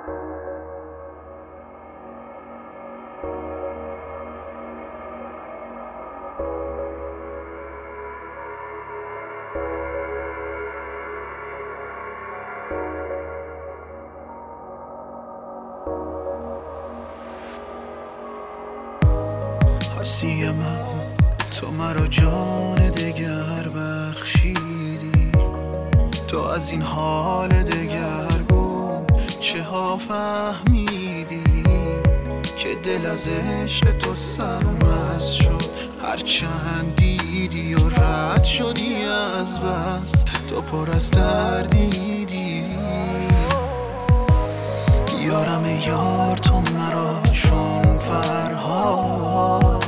هستی من، تو مرا جان دگر بخشیدی. تو از این حال دگرگون چه ها فهمیدی؟ که دل از عشق تو سرمست شد، هرچند دیدی و رد شدی از بس، تو پر از تردیدی. یارم یار تو مرا چون فرهاد،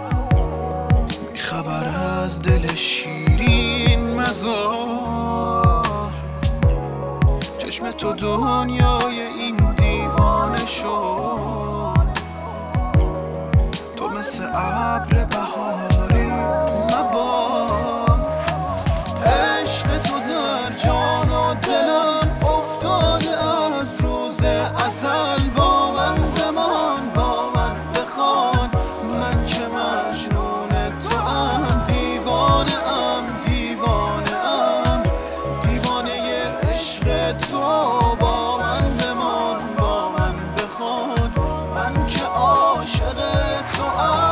خبر از دل شیرین مزار. چشم تو دنیای این دیوانه شد، تو مثل ابر بهاری مبار. عشق تو در جان و دلم افتاده از روز ازل. با من بمان، با من بخوان، من که مجنون تو ام. دیوانه ام، دیوانه ام، دیوانه عشق تو. با من بمان، با من بخوان، من که عاشق تو ام.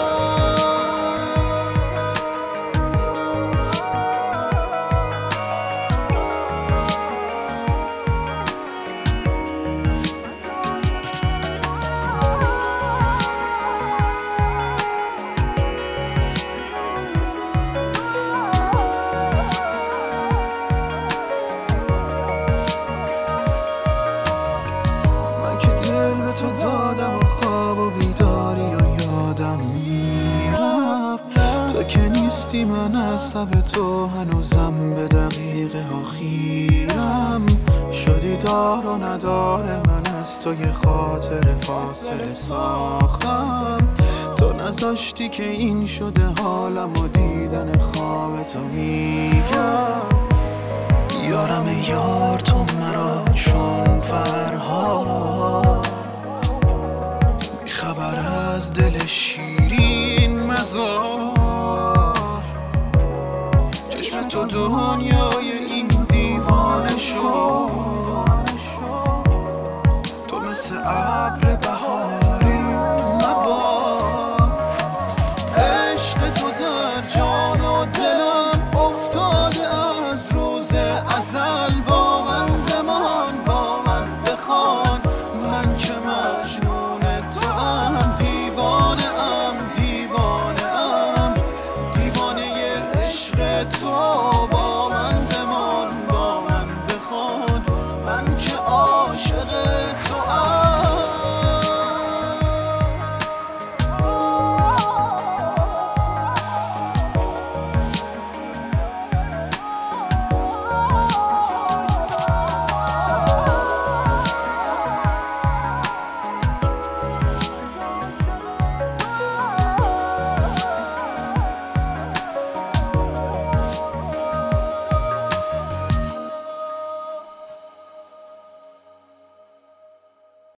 تو دادم و خواب و بیداری و یادم میرفت. تو که نیستی من از لب تو هنوزم به دقیقه ها خیرم. شدی دار و ندار من از تو یه خاطر فاصله ساختم. تو نذاشتی که این شده حالم و دیدن خواب تو میگم. یارم یار تو مرا چون فرهاد، خبر از دل شیرین مزار. چشم تو دنیای این دیوانه شد، تو مثل ابر بهاری مبار. عشق تو در جان و دلم افتاده از روز ازل. با من بمان، با من بخوان، من که مجنون تو ام. دیوانه ام، دیوانه ام، دیوانه عشق تو. با من بمان، با من بخوان، من که عاشق